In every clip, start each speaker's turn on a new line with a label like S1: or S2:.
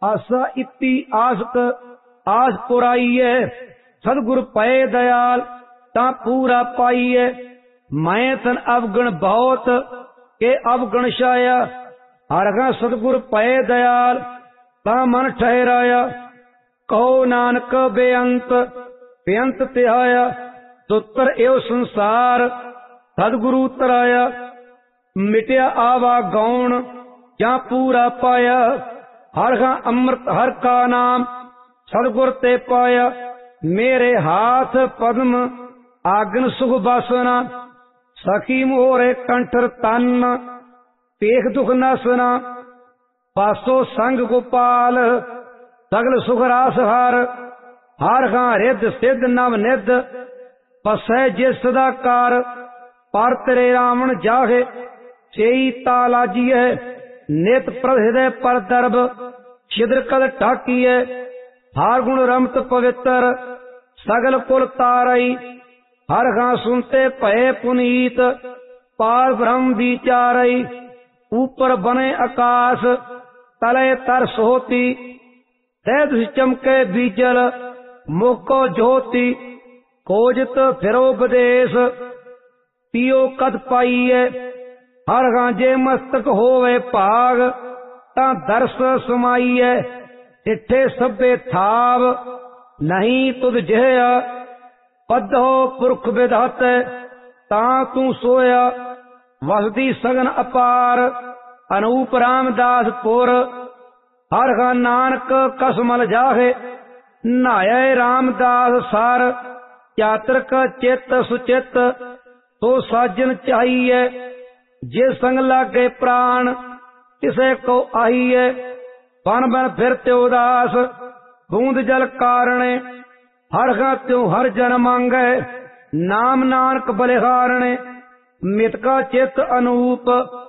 S1: आसा इति आसत आस पुराइए। सतगुर पए दयाल ता पूरा पाइए। मैं तन अवगुण बहुत के अवगुण छाया। हरगा सतगुर पए दयाल ता मन ठहराया। कहो नानक बेअंत बेअंत तिहाया। दुत्र एव संसार सतगुरु तराया। मिटया आवा गौण जा पूरा पाया। हरगा अमृत हर का नाम सतगुर ते पाया। मेरे हाथ पद्म आगन सुख बासना। सखी मोरे कंठर तन पेख दुख नसना। पासो संग गोपाल सगल सुख रास हर। हर खां रिद सिद्ध नव निध पसै जिस सदाकार। पर तेरे रावण जाहे सेई तालाजिए। नित प्रभ हृदय पर दर्भ छिद्र कद ढाकिए। हर गुण रमत पवित्र सगल कुल तारई। हर खां सुनते भय पुनीत पार ब्रह्म विचारई। ऊपर बने आकाश तले तर सोती। तैद चमके बीजल मुको ज्योति। खोजत फिरो विदेश पियो कद पाइए। हर गांजे मस्तक होवे भाग ता दर्श समाइए। डिठे सभे थाव नहीं तुद जिहया। पद्धो पुरख विधात ता तू सोया। वसदी सगन अपार अनूप रामदास पुर। हर गा नानक कसमल जाहे नहाय रामदास सार। चातरक चित सुचित तो साजन चाहिए। जे संग लागे प्राण किसे को आईए। बन बन फिरते उदास बूंद जल कारणे। हर गा त्यों हर जन मांगे नाम नानक बलिहारणे। मितका चित अनूप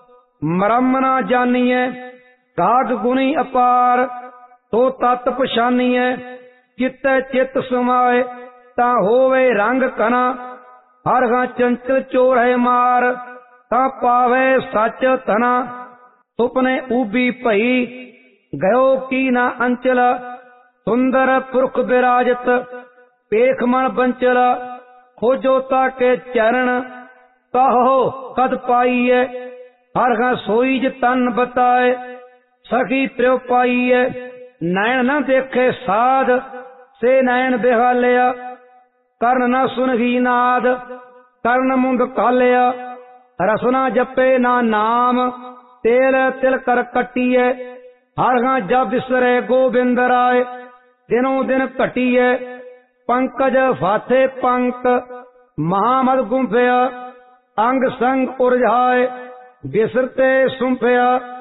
S1: मरम न जानिए। काग गुणी अपार तो तत् पछानिए। चित चित समाए ता होवे रंग कना। हर गा चंचल चोर है मार ता पावे सच तना। सुपने उबी भई गयो की ना अंचल। सुंदर पुरख विराजत पेख मन बंचल। खोजो ताके चरण कहो कद पाइए। हर गा सोईज तन बताए सखी प्रियो पाइए। नैन न देखे साध से नैन बेहालिया। कर्ण न सुनगी नाद कर्ण मुंद कालिया। रसना जपे ना नाम तेल तिल कर कटिए। हर गा जब बिसरे गोबिंद राय दिनों दिन घटिए। पंकज फाथे पंक महामद गुंफया। अंग संग उरझाए बिसरते सुंफया।